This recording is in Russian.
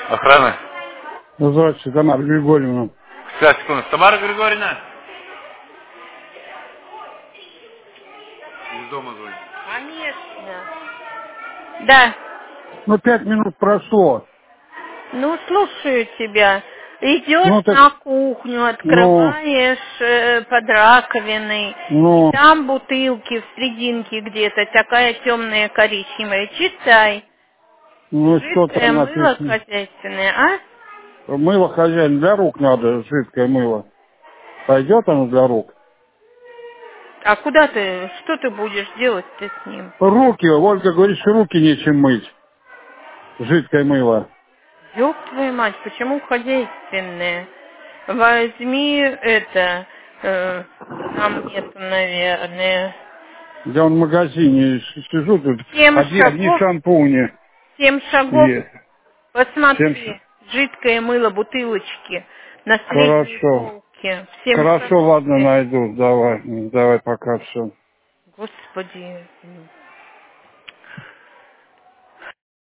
Охрана. Здравствуйте, Тамара Григорьевна. Сейчас, секунду. Тамара Григорьевна. Из дома звонит. Конечно. Да. Ну, 5 минут прошло. Ну, слушаю тебя. Идешь Ну, так, на кухню, открываешь под раковиной, и ну, там бутылки в серединке где-то, такая темная коричневая. Читай. что Жидкое там мыло написано? хозяйственное, а? Мыло хозяин для рук надо, жидкое мыло. Пойдет оно для рук? А куда ты, что ты будешь делать-то с ним? Руки, Ольга говорит, что руки нечем мыть. Жидкое мыло. Ёб твою мать, почему хозяйственное? Возьми это, там нету, наверное. Я в магазине сижу тут, 7 одни шагов, шампуни 7 шагов, есть. посмотри, жидкое мыло, бутылочки на средней Хорошо. полке. 7 Хорошо, шагов. ладно, найду. Давай, давай, пока все. Господи.